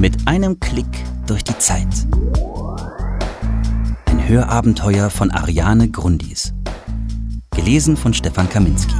Mit einem Klick durch die Zeit. Ein Hörabenteuer von Ariane Grundis. Gelesen von Stefan Kaminski.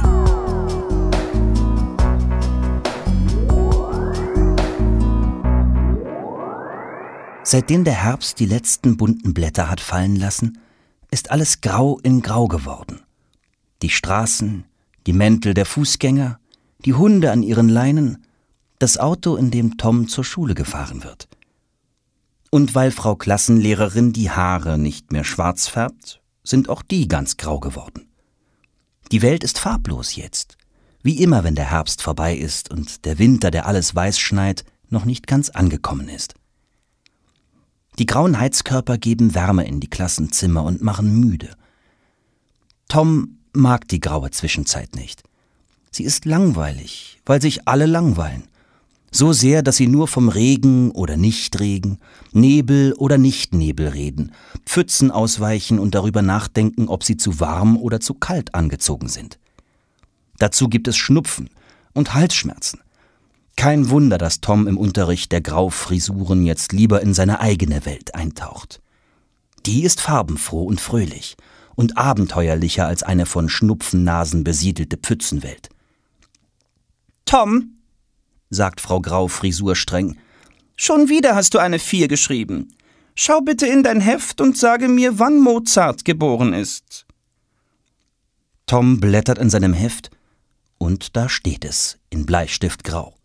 Seitdem der Herbst die letzten bunten Blätter hat fallen lassen, ist alles grau in grau geworden. Die Straßen, die Mäntel der Fußgänger, die Hunde an ihren Leinen, das Auto, in dem Tom zur Schule gefahren wird. Und weil Frau Klassenlehrerin die Haare nicht mehr schwarz färbt, sind auch die ganz grau geworden. Die Welt ist farblos jetzt, wie immer, wenn der Herbst vorbei ist und der Winter, der alles weiß schneit, noch nicht ganz angekommen ist. Die grauen Heizkörper geben Wärme in die Klassenzimmer und machen müde. Tom mag die graue Zwischenzeit nicht. Sie ist langweilig, weil sich alle langweilen. So sehr, dass sie nur vom Regen oder Nichtregen, Nebel oder Nichtnebel reden, Pfützen ausweichen und darüber nachdenken, ob sie zu warm oder zu kalt angezogen sind. Dazu gibt es Schnupfen und Halsschmerzen. Kein Wunder, dass Tom im Unterricht der Graufrisuren jetzt lieber in seine eigene Welt eintaucht. Die ist farbenfroh und fröhlich und abenteuerlicher als eine von Schnupfennasen besiedelte Pfützenwelt. »Tom«, sagt Frau Graufrisur streng, »schon wieder hast du eine 4 geschrieben. Schau bitte in dein Heft und sage mir, wann Mozart geboren ist.« Tom blättert in seinem Heft und da steht es in Bleistiftgrau.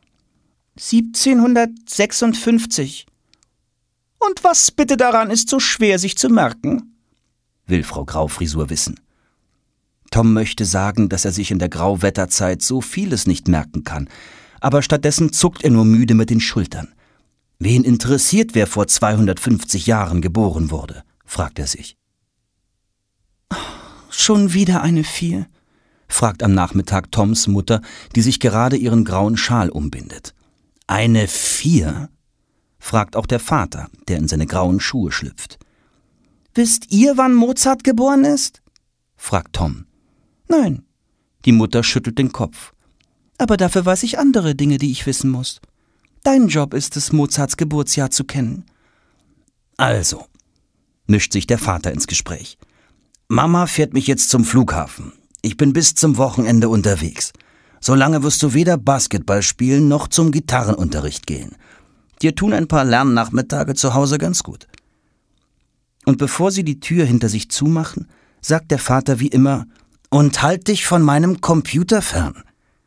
1756. Und was bitte daran ist so schwer, sich zu merken? Will Frau Graufrisur wissen. Tom möchte sagen, dass er sich in der Grauwetterzeit so vieles nicht merken kann, aber stattdessen zuckt er nur müde mit den Schultern. Wen interessiert, wer vor 250 Jahren geboren wurde, fragt er sich. Schon wieder eine 4, fragt am Nachmittag Toms Mutter, die sich gerade ihren grauen Schal umbindet. Eine 4? Fragt auch der Vater, der in seine grauen Schuhe schlüpft. Wisst ihr, wann Mozart geboren ist? Fragt Tom. Nein, die Mutter schüttelt den Kopf. Aber dafür weiß ich andere Dinge, die ich wissen muss. Dein Job ist es, Mozarts Geburtsjahr zu kennen. Also, mischt sich der Vater ins Gespräch. Mama fährt mich jetzt zum Flughafen. Ich bin bis zum Wochenende unterwegs. Solange wirst du weder Basketball spielen noch zum Gitarrenunterricht gehen. Dir tun ein paar Lernnachmittage zu Hause ganz gut. Und bevor sie die Tür hinter sich zumachen, sagt der Vater wie immer, und halt dich von meinem Computer fern.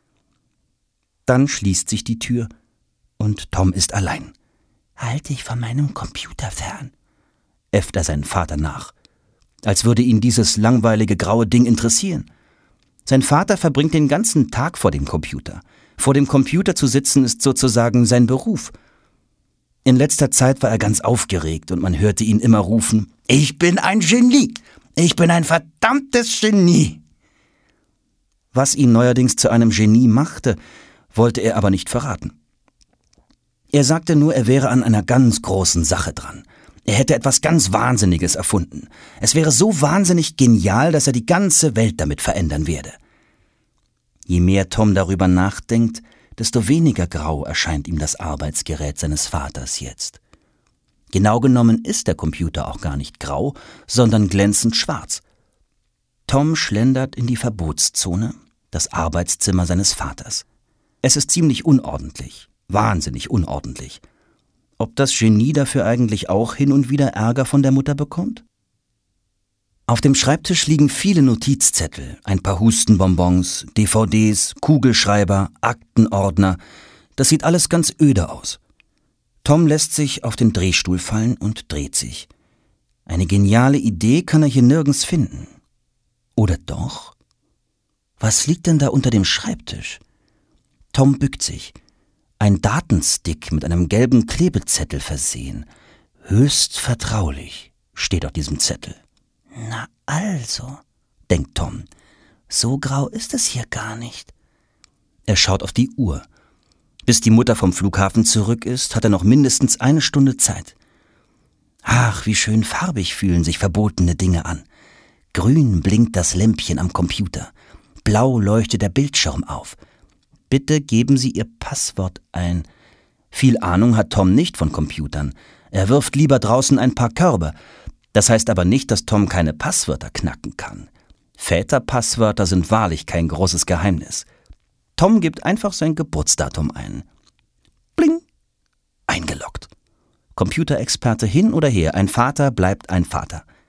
Dann schließt sich die Tür und Tom ist allein. Halt dich von meinem Computer fern, äfft er seinen Vater nach, als würde ihn dieses langweilige graue Ding interessieren. Sein Vater verbringt den ganzen Tag vor dem Computer. Vor dem Computer zu sitzen ist sozusagen sein Beruf. In letzter Zeit war er ganz aufgeregt und man hörte ihn immer rufen, »Ich bin ein Genie! Ich bin ein verdammtes Genie!« Was ihn neuerdings zu einem Genie machte, wollte er aber nicht verraten. Er sagte nur, er wäre an einer ganz großen Sache dran. Er hätte etwas ganz Wahnsinniges erfunden. Es wäre so wahnsinnig genial, dass er die ganze Welt damit verändern werde. Je mehr Tom darüber nachdenkt, desto weniger grau erscheint ihm das Arbeitsgerät seines Vaters jetzt. Genau genommen ist der Computer auch gar nicht grau, sondern glänzend schwarz. Tom schlendert in die Verbotszone, das Arbeitszimmer seines Vaters. Es ist ziemlich unordentlich, wahnsinnig unordentlich. Ob das Genie dafür eigentlich auch hin und wieder Ärger von der Mutter bekommt? Auf dem Schreibtisch liegen viele Notizzettel, ein paar Hustenbonbons, DVDs, Kugelschreiber, Aktenordner. Das sieht alles ganz öde aus. Tom lässt sich auf den Drehstuhl fallen und dreht sich. Eine geniale Idee kann er hier nirgends finden. Oder doch? Was liegt denn da unter dem Schreibtisch? Tom bückt sich. Ein Datenstick mit einem gelben Klebezettel versehen. Höchst vertraulich steht auf diesem Zettel. Na also, denkt Tom, so grau ist es hier gar nicht. Er schaut auf die Uhr. Bis die Mutter vom Flughafen zurück ist, hat er noch mindestens 1 Stunde Zeit. Ach, wie schön farbig fühlen sich verbotene Dinge an. Grün blinkt das Lämpchen am Computer. Blau leuchtet der Bildschirm auf. Bitte geben Sie Ihr Passwort ein. Viel Ahnung hat Tom nicht von Computern. Er wirft lieber draußen ein paar Körbe. Das heißt aber nicht, dass Tom keine Passwörter knacken kann. Väterpasswörter sind wahrlich kein großes Geheimnis. Tom gibt einfach sein Geburtsdatum ein. Bling! Eingeloggt. Computerexperte hin oder her, ein Vater bleibt ein Vater.